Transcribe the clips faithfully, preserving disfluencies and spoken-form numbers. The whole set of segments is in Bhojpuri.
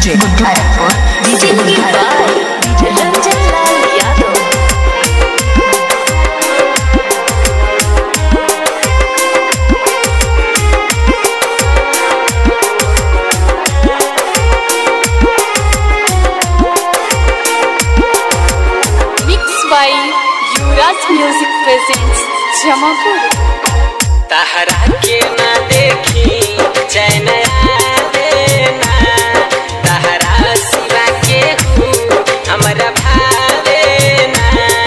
DJ Buddharpur DJ Buddharpur DJ Ranjan Lal Yadav. Yuvraj music presents Jamapur. तहरा के ना देखी चैन आवेना, तहरा सिवा के हूँ हमरा भावेना।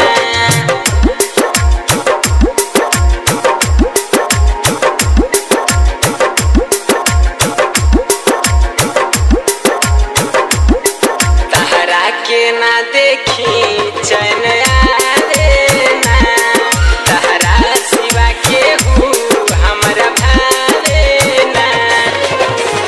तहरा के ना देखी चैन आवेना, तहरा सिवा के हूँ हमरा भावेना।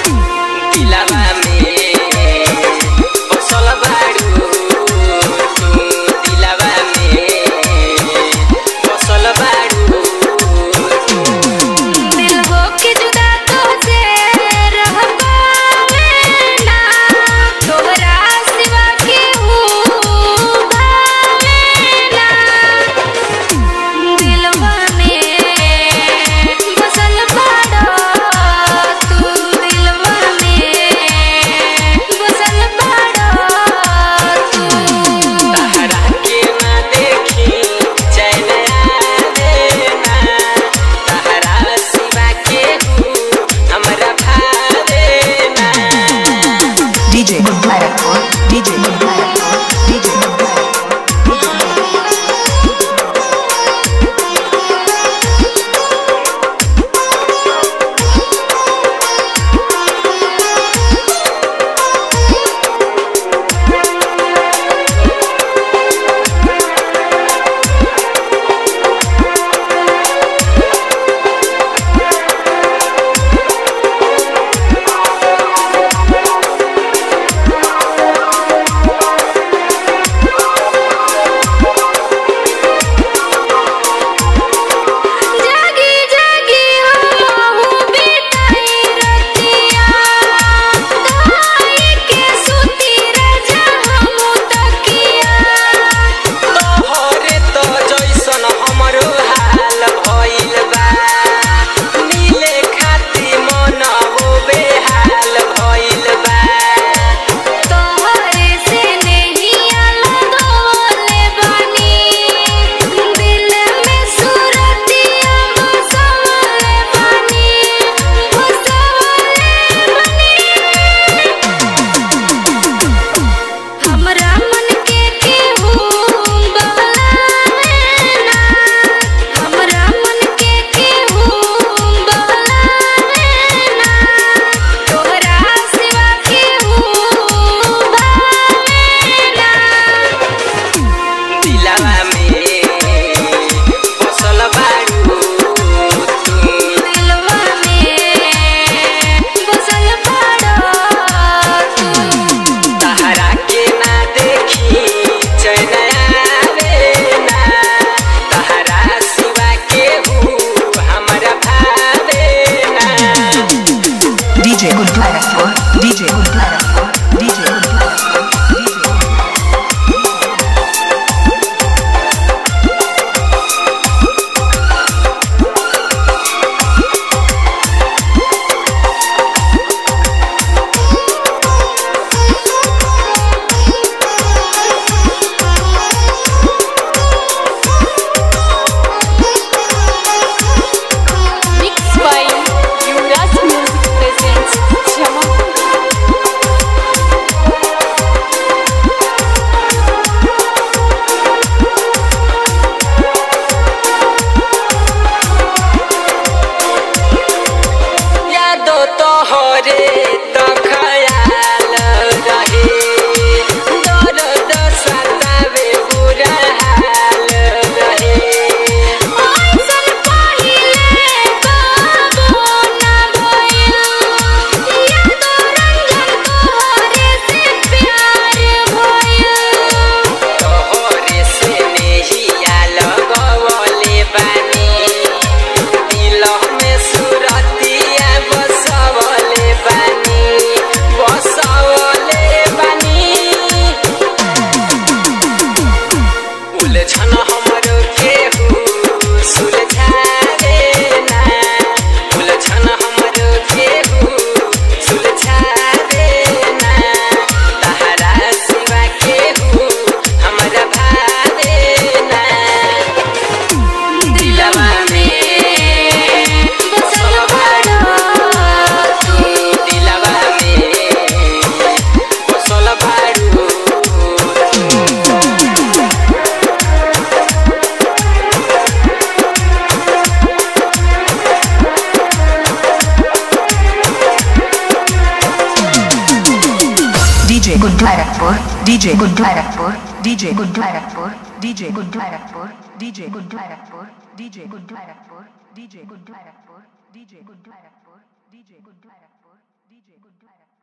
DJ Guddu Arakpur, DJ Guddu Arakpur, DJ Guddu Arakpur, DJ Guddu Arakpur, DJ Guddu Arakpur, DJ Guddu Arakpur, DJ Guddu Arakpur, DJ Guddu Arakpur, DJ Guddu Arakpur.